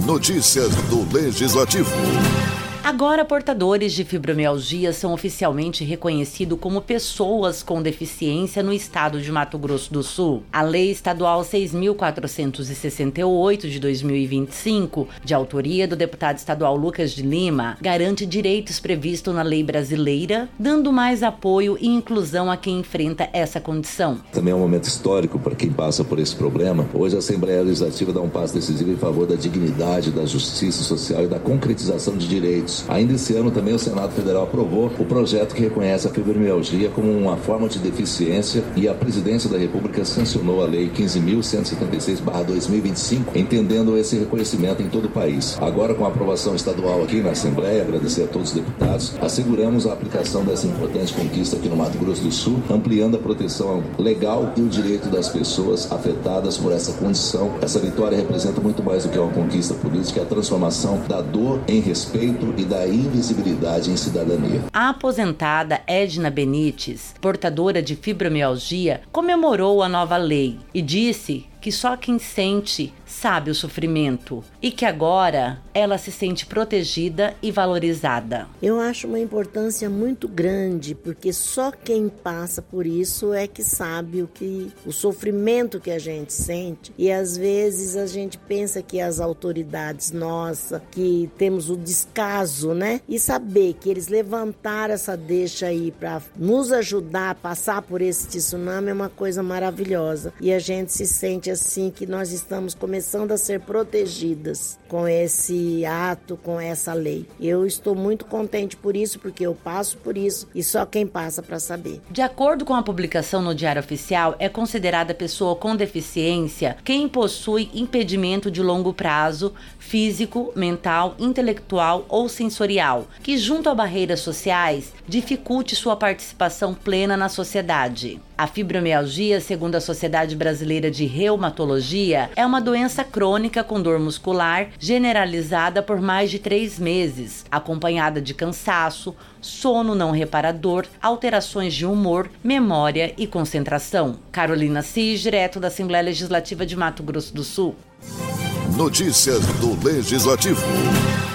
Notícias do Legislativo. Agora, portadores de fibromialgia são oficialmente reconhecidos como pessoas com deficiência no estado de Mato Grosso do Sul. A Lei Estadual 6.468 de 2025, de autoria do deputado estadual Lucas de Lima, garante direitos previstos na lei brasileira, dando mais apoio e inclusão a quem enfrenta essa condição. Também é um momento histórico para quem passa por esse problema. Hoje a Assembleia Legislativa dá um passo decisivo em favor da dignidade, da justiça social e da concretização de direitos. Ainda esse ano também o Senado Federal aprovou o projeto que reconhece a fibromialgia como uma forma de deficiência e a Presidência da República sancionou a Lei 15.176/2025, entendendo esse reconhecimento em todo o país. Agora, com a aprovação estadual aqui na Assembleia, agradecer a todos os deputados, asseguramos a aplicação dessa importante conquista aqui no Mato Grosso do Sul, ampliando a proteção legal e o direito das pessoas afetadas por essa condição. Essa vitória representa muito mais do que uma conquista política, é a transformação da dor em respeito e da invisibilidade em cidadania. A aposentada Edna Benites, portadora de fibromialgia, comemorou a nova lei e disse que só quem sente sabe o sofrimento e que agora ela se sente protegida e valorizada. Eu acho uma importância muito grande, porque só quem passa por isso é que sabe o sofrimento que a gente sente, e às vezes a gente pensa que as autoridades nossas, que temos o descaso, né? E saber que eles levantaram essa deixa aí para nos ajudar a passar por esse tsunami é uma coisa maravilhosa, e a gente se sente assim que nós estamos começando a ser protegidas com esse ato, com essa lei. Eu estou muito contente por isso, porque eu passo por isso e só quem passa para saber. De acordo com a publicação no Diário Oficial, é considerada pessoa com deficiência quem possui impedimento de longo prazo, físico, mental, intelectual ou sensorial, que junto a barreiras sociais dificulte sua participação plena na sociedade. A fibromialgia, segundo a Sociedade Brasileira de Reumatologia, é uma doença crônica com dor muscular generalizada por mais de 3 meses, acompanhada de cansaço, sono não reparador, alterações de humor, memória e concentração. Carolina Cis, direto da Assembleia Legislativa de Mato Grosso do Sul. Notícias do Legislativo.